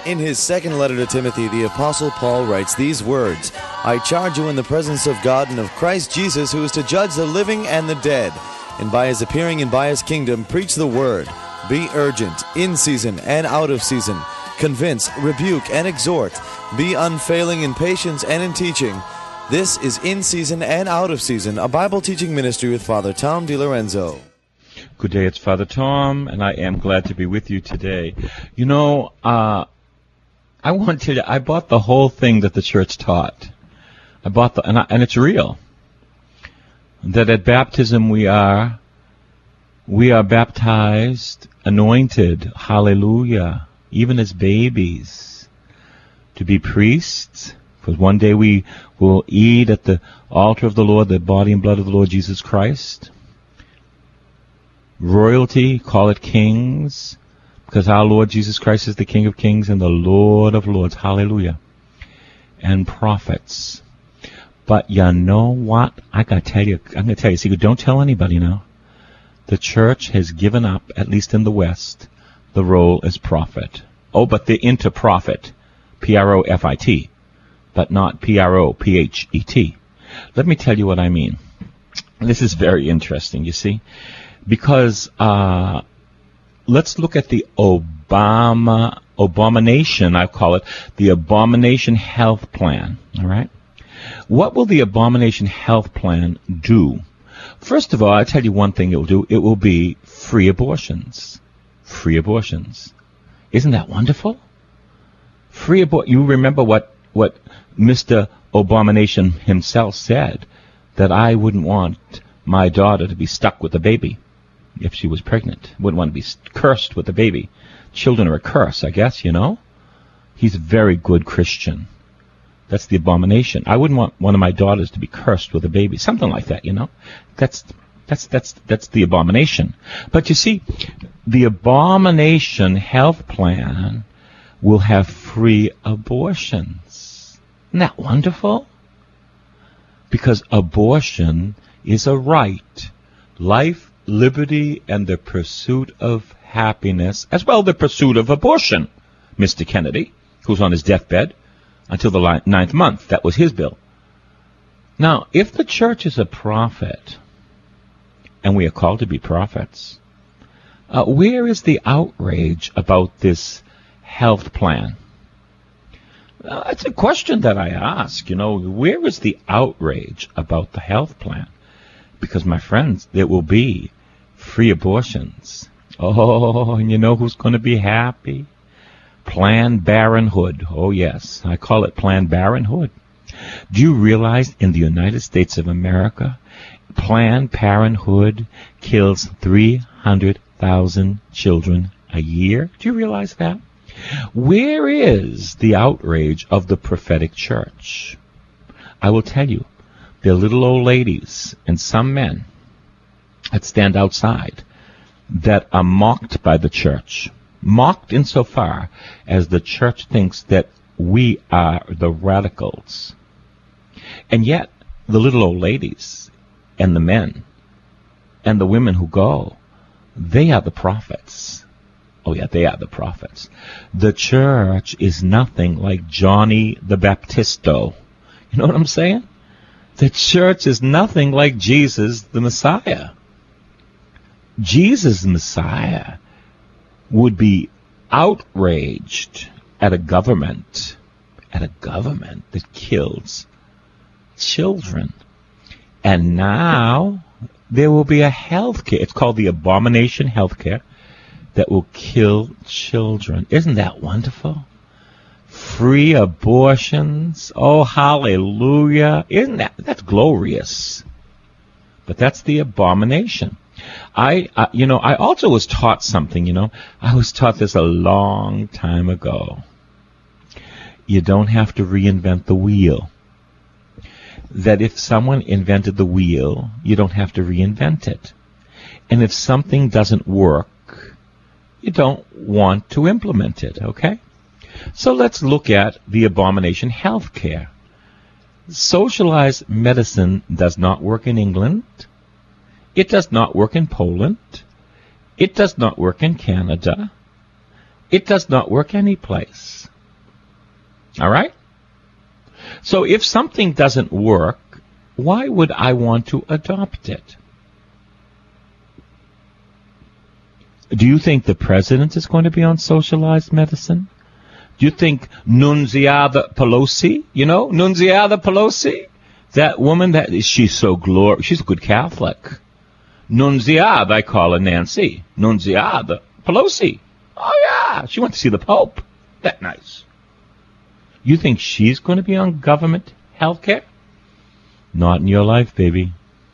In his second letter to Timothy, the Apostle Paul writes these words, I charge you in the presence of God and of Christ Jesus, who is to judge the living and the dead, and by his appearing and by his kingdom, preach the word. Be urgent, in season and out of season. Convince, rebuke, and exhort. Be unfailing in patience and in teaching. This is In Season and Out of Season, a Bible teaching ministry with Father Tom DiLorenzo. Good day, it's Father Tom, and I am glad to be with you today. You know, I want to. I bought the whole thing that the church taught. I bought the, and it's real. That at baptism we are baptized, anointed, hallelujah, even as babies, to be priests. Because one day we will eat at the altar of the Lord the body and blood of the Lord Jesus Christ. Royalty, call it kings, because our Lord Jesus Christ is the King of kings and the Lord of lords. Hallelujah. And prophets. But you know what? I'm going to tell you a secret. Don't tell anybody now. The church has given up, at least in the West, the role as prophet. Oh, but they're into prophet. P-R-O-F-I-T. But not P-R-O-P-H-E-T. Let me tell you what I mean. This is very interesting, you see. Because let's look at the abomination, I call it, the Abomination Health Plan, all right? What will the Abomination Health Plan do? First of all, I'll tell you one thing it will do. It will be free abortions. Free abortions. Isn't that wonderful? Free abortion. You remember what Mr. Abomination himself said, that I wouldn't want my daughter to be stuck with a baby if she was pregnant. Wouldn't want to be cursed with a baby. Children are a curse, I guess, you know. He's a very good Christian. That's the abomination. I wouldn't want one of my daughters to be cursed with a baby. Something like that, you know. That's the abomination. But you see, the Abomination Health Plan will have free abortions. Isn't that wonderful? Because abortion is a right. Life, liberty, and the pursuit of happiness, as well the pursuit of abortion. Mr. Kennedy, who's on his deathbed until the 9th month, that was his bill. Now, if the church is a prophet, and we are called to be prophets, where is the outrage about this health plan? That's a question that I ask, you know, where is the outrage about the health plan? Because, my friends, there will be free abortions. Oh, and you know who's going to be happy? Planned Parenthood. Oh, yes, I call it Planned Parenthood. Do you realize in the United States of America, Planned Parenthood kills 300,000 children a year? Do you realize that? Where is the outrage of the prophetic church? I will tell you, they're little old ladies and some men that stand outside that are mocked by the church. Mocked insofar as the church thinks that we are the radicals. And yet, the little old ladies and the men and the women who go, they are the prophets. Oh yeah, they are the prophets. The church is nothing like Johnny the Baptisto. You know what I'm saying? The church is nothing like Jesus the Messiah. Jesus the Messiah would be outraged at a government that kills children. And now there will be a health care. It's called the Abomination Health Care that will kill children. Isn't that wonderful? Free abortions. Oh, hallelujah. Isn't that's glorious. But that's the abomination. I also was taught something, I was taught this a long time ago. You don't have to reinvent the wheel. That if someone invented the wheel, you don't have to reinvent it. And if something doesn't work, you don't want to implement it, okay? So let's look at the abomination health care. Socialized medicine does not work in England. It does not work in Poland. It does not work in Canada. It does not work any place. All right? So if something doesn't work, why would I want to adopt it? Do you think the president is going to be on socialized medicine? Do you think Nunziata Pelosi, Nunziata Pelosi, that woman, she's so glorious, she's a good Catholic. Nunziata, I call her Nancy. Nunziata Pelosi. Oh yeah, she went to see the Pope. That nice. You think she's going to be on government health care? Not in your life, baby.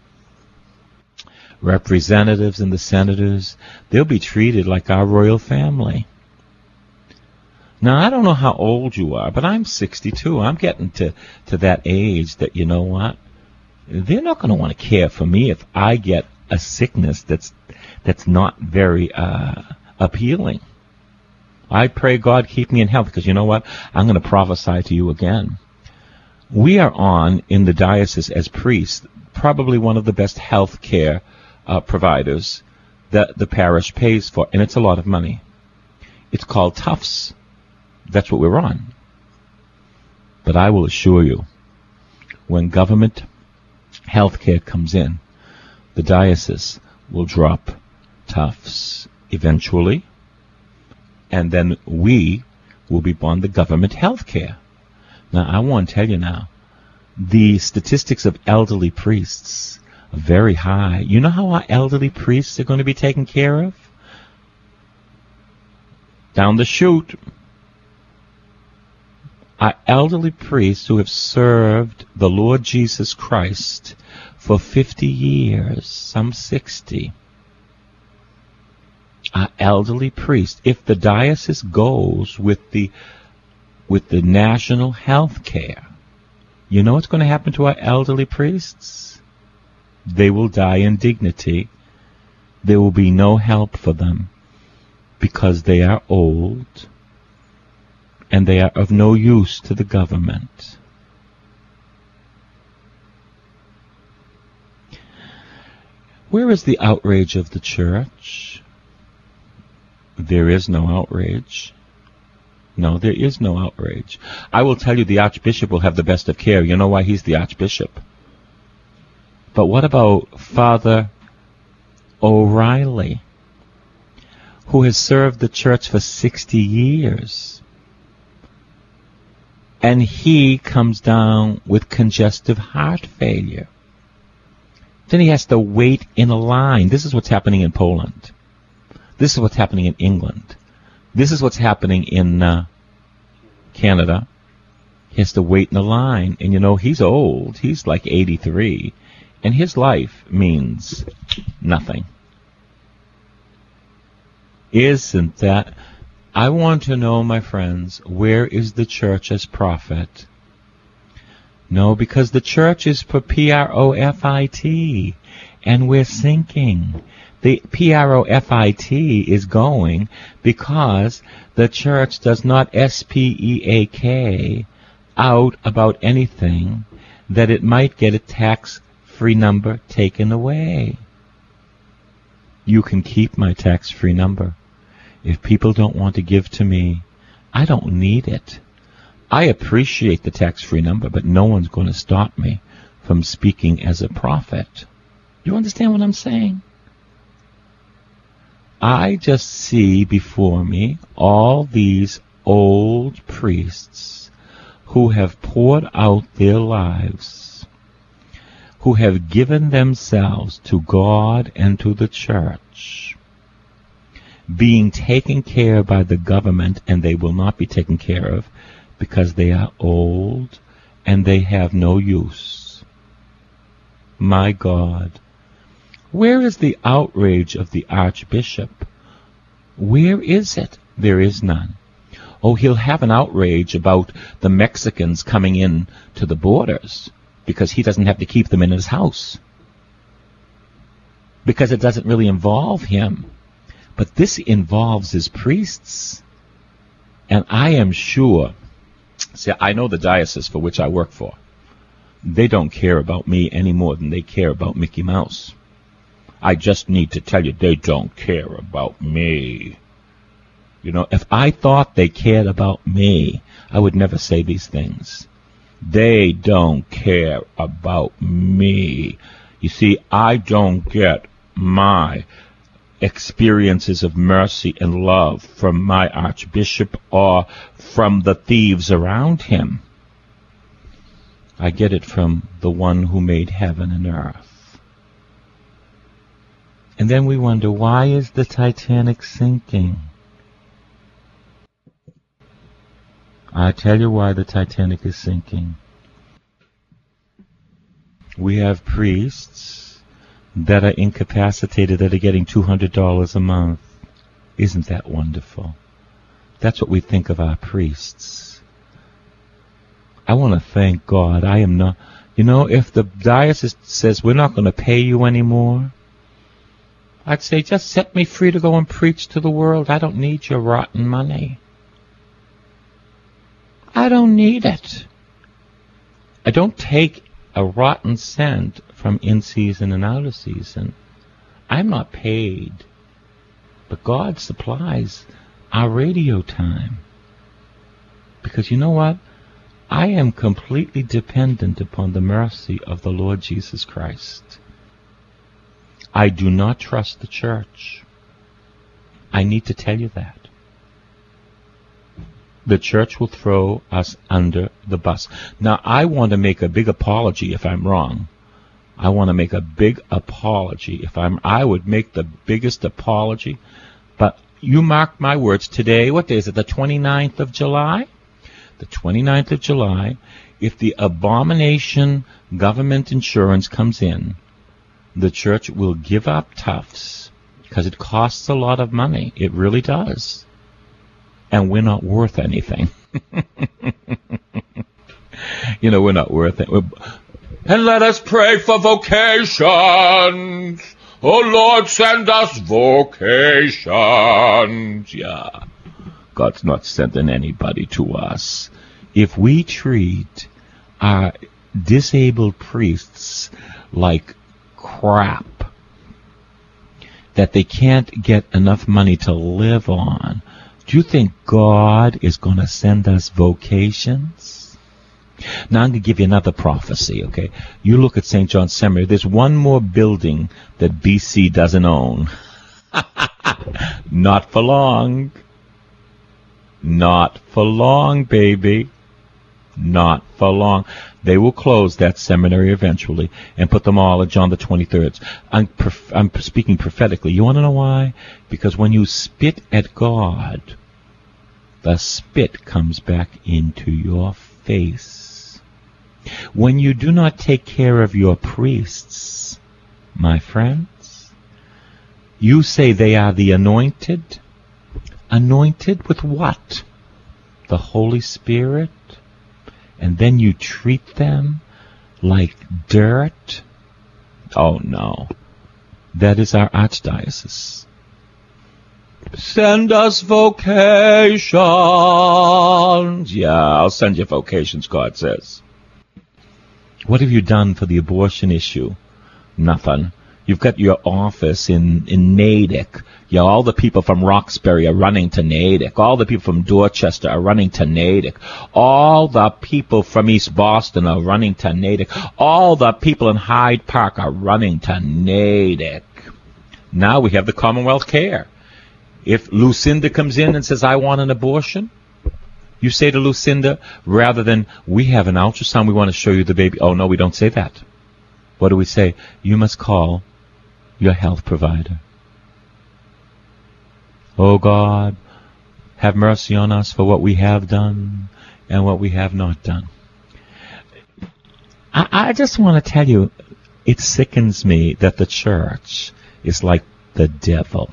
Representatives and the senators, they'll be treated like our royal family. Now, I don't know how old you are, but I'm 62. I'm getting to that age that, you know what? They're not going to want to care for me if I get a sickness that's not very appealing. I pray God keep me in health, because you know what? I'm going to prophesy to you again. We are on, in the diocese as priests, probably one of the best health care providers that the parish pays for, and it's a lot of money. It's called Tufts. That's what we're on. But I will assure you, when government health care comes in, the diocese will drop Tufts eventually, and then we will be on the government health care. Now, I want to tell you now, the statistics of elderly priests are very high. You know how our elderly priests are going to be taken care of? Down the chute. Our elderly priests who have served the Lord Jesus Christ for 50 years, some 60. Our elderly priests, if the diocese goes with the national health care, you know what's going to happen to our elderly priests? They will die in dignity. There will be no help for them because they are old and they are of no use to the government. Where is the outrage of the church? There is no outrage. No, there is no outrage. I will tell you, the Archbishop will have the best of care. You know why? He's the Archbishop. But what about Father O'Reilly, who has served the church for 60 years? And he comes down with congestive heart failure. Then he has to wait in a line. This is what's happening in Poland. This is what's happening in England. This is what's happening in Canada. He has to wait in a line. And you know, he's old. He's like 83. And his life means nothing. Isn't that? I want to know, my friends, where is the church as prophet? No, because the church is for P-R-O-F-I-T. And we're sinking. The P-R-O-F-I-T is going because the church does not S-P-E-A-K out about anything that it might get a tax-free number taken away. You can keep my tax-free number. If people don't want to give to me, I don't need it. I appreciate the tax-free number, but no one's going to stop me from speaking as a prophet. You understand what I'm saying? I just see before me all these old priests who have poured out their lives, who have given themselves to God and to the church, being taken care of by the government, and they will not be taken care of because they are old and they have no use. My God. Where is the outrage of the Archbishop? Where is it? There is none. Oh, he'll have an outrage about the Mexicans coming in to the borders because he doesn't have to keep them in his house. Because it doesn't really involve him. But this involves his priests. And I am sure, see, I know the diocese for which I work for. They don't care about me any more than they care about Mickey Mouse. I just need to tell you, they don't care about me. If I thought they cared about me, I would never say these things. They don't care about me. You see, I don't get my experiences of mercy and love from my archbishop or from the thieves around him. I get it from the one who made heaven and earth. And then we wonder, why is the Titanic sinking? I tell you why the Titanic is sinking. We have priests that are incapacitated that are getting $200 a month. Isn't that wonderful? That's what we think of our priests. I want to thank God. I am not, if the diocese says we're not going to pay you anymore, I'd say just set me free to go and preach to the world. I don't need your rotten money. I don't need it. I don't take a rotten cent from in season and out of season. I'm not paid, but God supplies our radio time. Because you know what? I am completely dependent upon the mercy of the Lord Jesus Christ. I do not trust the church. I need to tell you that. The church will throw us under the bus. Now, I want to make a big apology if I'm wrong. I want to make a big apology I would make the biggest apology. But you mark my words, today, what day is it, the 29th of July? The 29th of July, if the abomination government insurance comes in, the church will give up Tufts, because it costs a lot of money. It really does. And we're not worth anything. We're not worth it. And let us pray for vocations. Oh, Lord, send us vocations. Yeah. God's not sending anybody to us. If we treat our disabled priests like crap, that they can't get enough money to live on, do you think God is going to send us vocations? Now I'm going to give you another prophecy, okay? You look at St. John's Seminary. There's one more building that BC doesn't own. Not for long. Not for long, baby. Not for long. They will close that seminary eventually and put them all at John the 23rd. I'm speaking prophetically. You want to know why? Because when you spit at God, the spit comes back into your face. When you do not take care of your priests, my friends, you say they are the anointed. Anointed with what? The Holy Spirit? And then you treat them like dirt? Oh, no. That is our archdiocese. Send us vocations. Yeah, I'll send you vocations, God says. What have you done for the abortion issue? Nothing. You've got your office in Natick. Yeah, all the people from Roxbury are running to Natick. All the people from Dorchester are running to Natick. All the people from East Boston are running to Natick. All the people in Hyde Park are running to Natick. Now we have the Commonwealth Care. If Lucinda comes in and says, I want an abortion, you say to Lucinda, rather than, we have an ultrasound, we want to show you the baby. Oh, no, we don't say that. What do we say? You must call your health provider. Oh God, have mercy on us for what we have done and what we have not done. I just want to tell you, it sickens me that the church is like the devil.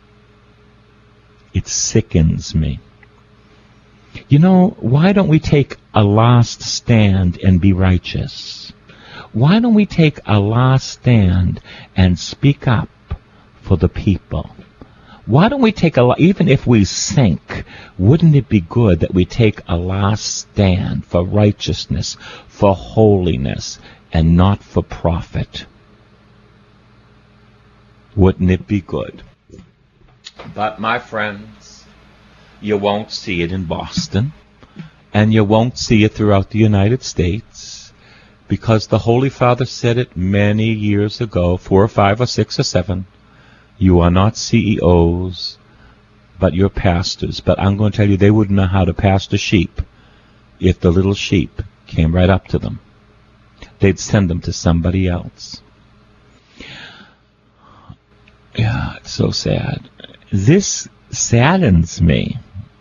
It sickens me. You know, why don't we take a last stand and be righteous? Why don't we take a last stand and speak up for the people? Why don't we take even if we sink, wouldn't it be good that we take a last stand for righteousness, for holiness, and not for profit? Wouldn't it be good? But my friends, You won't see it in Boston. And you won't see it throughout the United States. Because the Holy Father said it many years ago, 4 or 5 or 6 or 7. You are not CEOs, but you're pastors. But I'm going to tell you, they wouldn't know how to pastor sheep if the little sheep came right up to them. They'd send them to somebody else. Yeah, it's so sad. This saddens me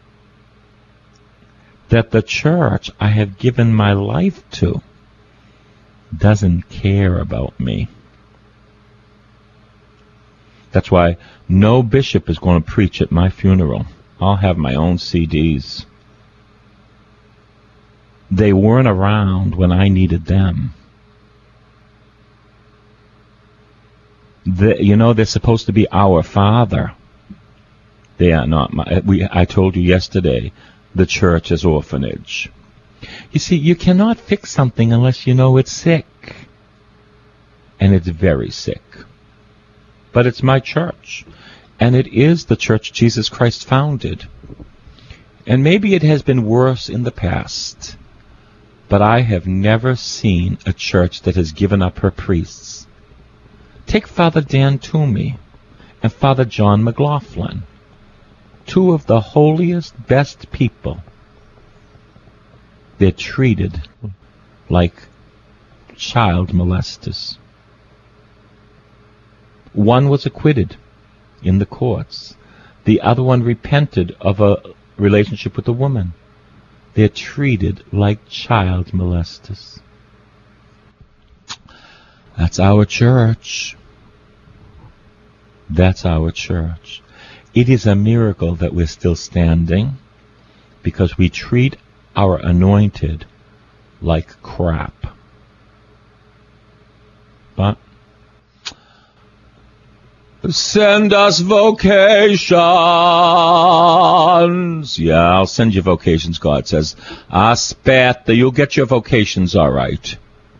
that the church I have given my life to doesn't care about me. That's why no bishop is going to preach at my funeral. I'll have my own CDs. They weren't around when I needed them. They're supposed to be our Father. They are not. I told you yesterday, the church is orphanage. You see, you cannot fix something unless you know it's sick. And it's very sick. But it's my church. And it is the church Jesus Christ founded. And maybe it has been worse in the past. But I have never seen a church that has given up her priests. Take Father Dan Toomey and Father John McLaughlin, 2 of the holiest, best people. They're treated like child molesters. One was acquitted in the courts. The other one repented of a relationship with a woman. They're treated like child molesters. That's our church. That's our church. It is a miracle that we're still standing because we treat our anointed like crap. But send us vocations. Yeah, I'll send you vocations, God says. Aspetta, you'll get your vocations all right.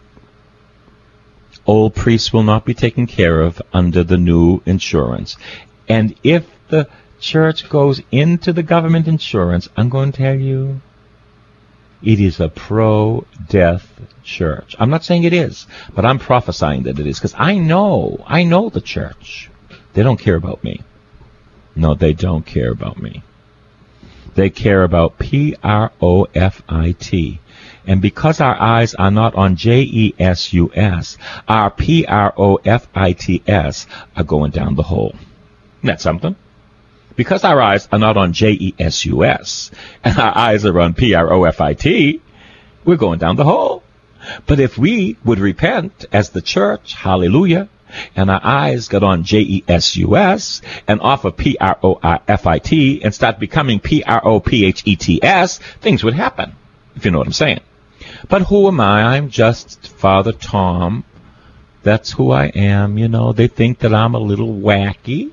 Old priests will not be taken care of under the new insurance. And if the church goes into the government insurance, I'm going to tell you, it is a pro-death church. I'm not saying it is, but I'm prophesying that it is, because I know the church. They don't care about me. No, they don't care about me. They care about Profit. And because our eyes are not on Jesus, our Profits are going down the hole. Isn't that something? Because our eyes are not on Jesus and our eyes are on Profit, we're going down the hole. But if we would repent as the church, hallelujah, and our eyes got on Jesus and off of Profit and start becoming Prophets, things would happen, if you know what I'm saying. But who am I? I'm just Father Tom. That's who I am, They think that I'm a little wacky.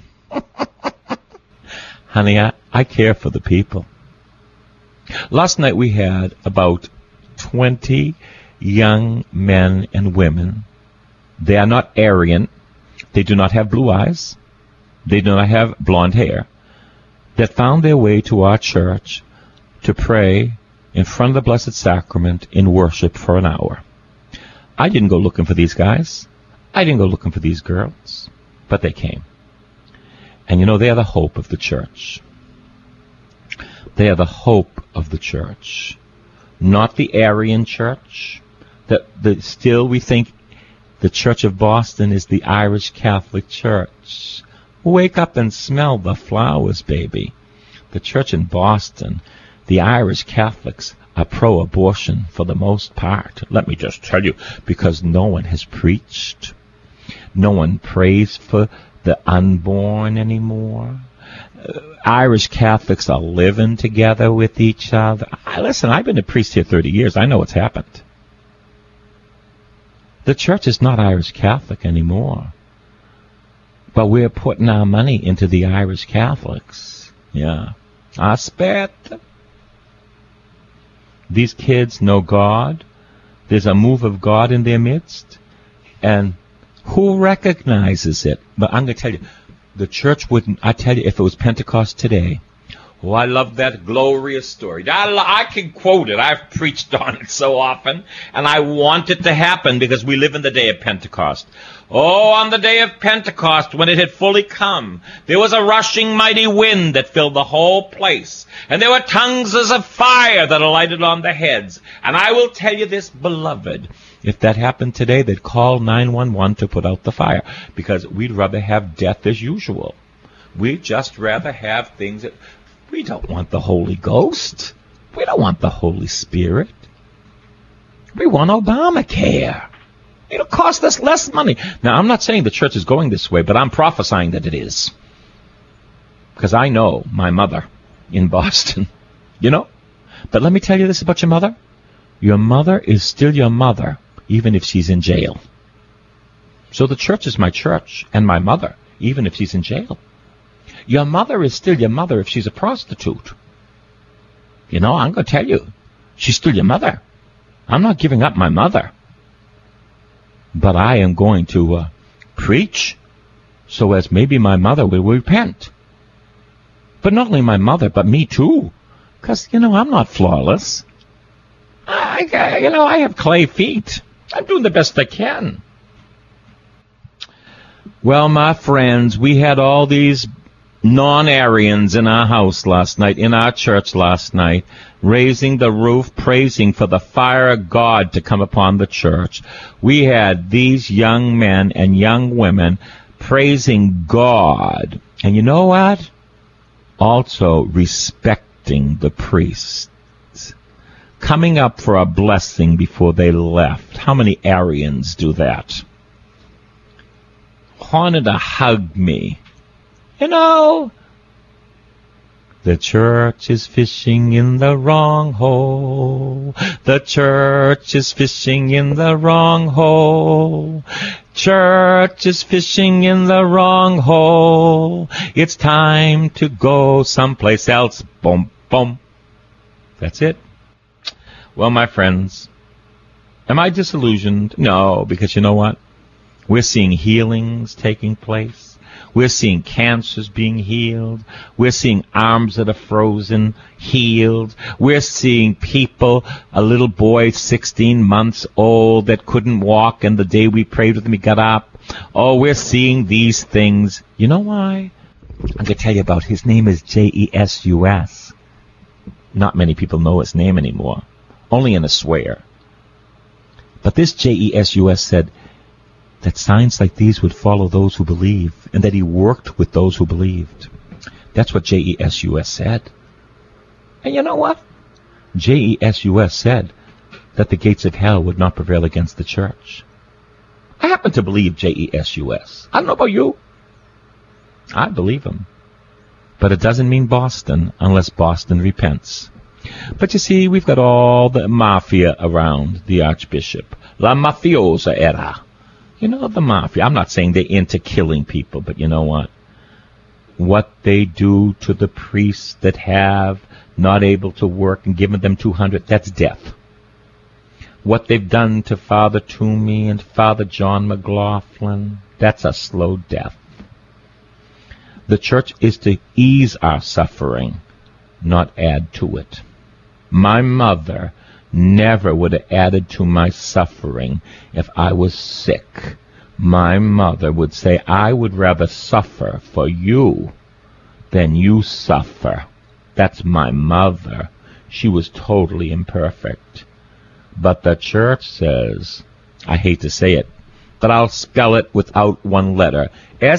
Honey, I care for the people. Last night we had about 20 young men and women. They are not Aryan. They do not have blue eyes. They do not have blonde hair. That found their way to our church to pray in front of the Blessed Sacrament in worship for an hour. I didn't go looking for these guys. I didn't go looking for these girls. But they came. And they are the hope of the church. They are the hope of the church. Not the Aryan church. Still we think the Church of Boston is the Irish Catholic Church. Wake up and smell the flowers, baby. The church in Boston, the Irish Catholics are pro-abortion for the most part. Let me just tell you, because no one has preached. No one prays for the unborn anymore. Irish Catholics are living together with each other. Listen, I've been a priest here 30 years. I know what's happened. The church is not Irish Catholic anymore. But we're putting our money into the Irish Catholics. Yeah. Aspetta. These kids know God. There's a move of God in their midst. And who recognizes it? But I'm going to tell you, the church wouldn't, I tell you, if it was Pentecost today, Oh, I love that glorious story. I can quote it. I've preached on it so often, and I want it to happen because we live in the day of Pentecost. Oh, on the day of Pentecost, when it had fully come, there was a rushing mighty wind that filled the whole place, and there were tongues as of fire that alighted on their heads. And I will tell you this, beloved, if that happened today, they'd call 911 to put out the fire, because we'd rather have death as usual. We'd just rather have things that... We don't want the Holy Ghost. We don't want the Holy Spirit. We want Obamacare. It'll cost us less money. Now, I'm not saying the church is going this way, but I'm prophesying that it is. Because I know my mother in Boston, you know. But let me tell you this about your mother. Your mother is still your mother, even if she's in jail. So the church is my church and my mother, even if she's in jail. Your mother is still your mother if she's a prostitute. You know, I'm going to tell you, she's still your mother. I'm not giving up my mother. But I am going to preach so as maybe my mother will repent. But not only my mother, but me too. Because, you know, I'm not flawless. I have clay feet. I'm doing the best I can. Well, my friends, we had all these non-Aryans in our house last night, in our church last night, raising the roof, praising for the fire of God to come upon the church. We had these young men and young women praising God. And you know what? Also respecting the priests. Coming up for a blessing before they left. How many Aryans do that? Wanted to hug me. You know, the church is fishing in the wrong hole. The church is fishing in the wrong hole. Church is fishing in the wrong hole. It's time to go someplace else. Boom, boom. That's it. Well, my friends, am I disillusioned? No, because you know what? We're seeing healings taking place. We're seeing cancers being healed. We're seeing arms that are frozen, healed. We're seeing people, a little boy 16 months old that couldn't walk, and the day we prayed with him, he got up. Oh, we're seeing these things. You know why? I'm going to tell you about his name is Jesus. Not many people know his name anymore. Only in a swear. But this Jesus said that signs like these would follow those who believe, and that he worked with those who believed. That's what Jesus said. And you know what? Jesus said that the gates of hell would not prevail against the church. I happen to believe Jesus. I don't know about you. I believe him. But it doesn't mean Boston unless Boston repents. But you see, we've got all the mafia around the Archbishop. La mafiosa era. You know, the mafia. I'm not saying they're into killing people, but you know what? What they do to the priests that have not able to work and giving them 200, that's death. What they've done to Father Toomey and Father John McLaughlin, that's a slow death. The church is to ease our suffering, not add to it. My mother never would have added to my suffering if I was sick. My mother would say, I would rather suffer for you than you suffer. That's my mother. She was totally imperfect. But the church says, I hate to say it, but I'll spell it without one letter.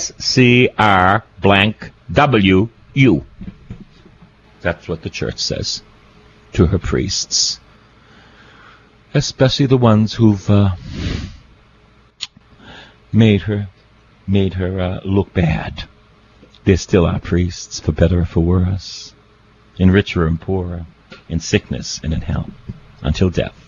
SCR_WU. That's what the church says to her priests. Especially the ones who've made her look bad. They're still our priests, for better or for worse, in richer and poorer, in sickness and in health, until death.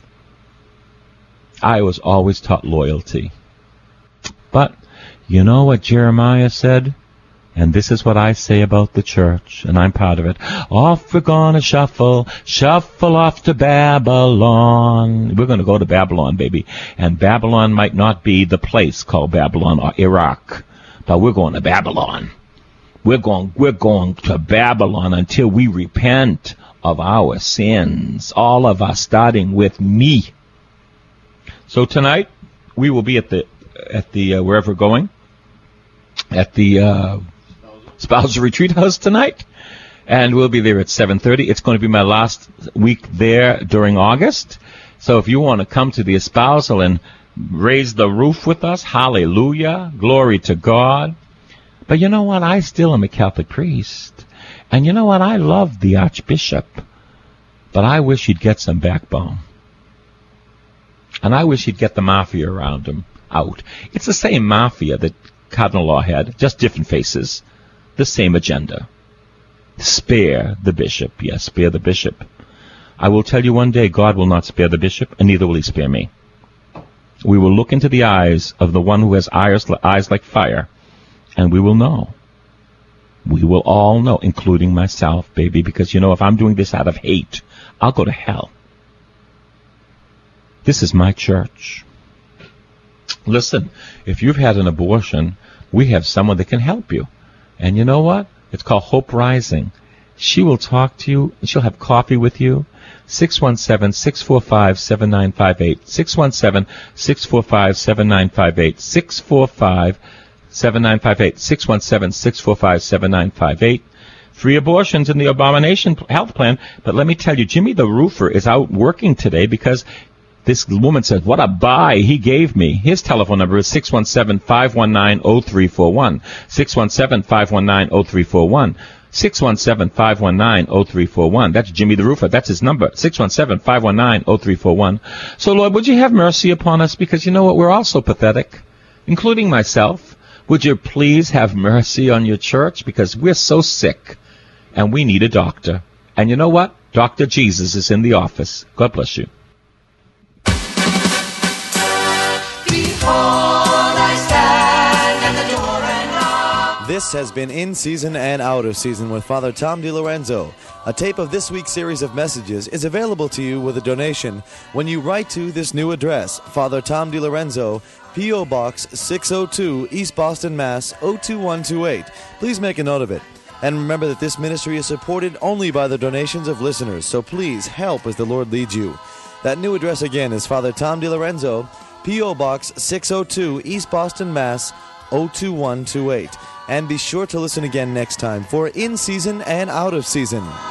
I was always taught loyalty. But you know what Jeremiah said? And this is what I say about the church, and I'm proud of it. Off we're gonna shuffle off to Babylon. We're gonna go to Babylon, baby. And Babylon might not be the place called Babylon or Iraq, but we're going to Babylon. We're going to Babylon until we repent of our sins. All of us, starting with me. So tonight we will be at the wherever we're going, at the spousal retreat house tonight, and we'll be there at 7:30. It's going to be my last week there during August. So if you want to come to the espousal and raise the roof with us, hallelujah, glory to God. But you know what? I still am a Catholic priest. And you know what? I love the Archbishop. But I wish he'd get some backbone. And I wish he'd get the mafia around him out. It's the same mafia that Cardinal Law had, just different faces. The same agenda. Spare the bishop. Yes, spare the bishop. I will tell you one day, God will not spare the bishop, and neither will he spare me. We will look into the eyes of the one who has eyes like fire, and we will know. We will all know, including myself, baby, because, you know, if I'm doing this out of hate, I'll go to hell. This is my church. Listen, if you've had an abortion, we have someone that can help you. And you know what? It's called Hope Rising. She will talk to you. She'll have coffee with you. 617-645-7958. 617-645-7958. 645-7958. 617-645-7958. Free abortions in the Abomination Health Plan. But let me tell you, Jimmy the Roofer is out working today because this woman said, what a buy he gave me. His telephone number is 617-519-0341. 617-519-0341. 617-519-0341. That's Jimmy the Roofer. That's his number. 617-519-0341. So, Lord, would you have mercy upon us? Because you know what? We're all so pathetic, including myself. Would you please have mercy on your church? Because we're so sick, and we need a doctor. And you know what? Dr. Jesus is in the office. God bless you. This has been In Season and Out of Season with Father Tom DiLorenzo. A tape of this week's series of messages is available to you with a donation when you write to this new address, Father Tom DiLorenzo, P.O. Box 602, East Boston, Mass. 02128. Please make a note of it. And remember that this ministry is supported only by the donations of listeners, so please help as the Lord leads you. That new address again is Father Tom DiLorenzo, P.O. Box 602, East Boston, Mass. 02128. And be sure to listen again next time for In Season and Out of Season.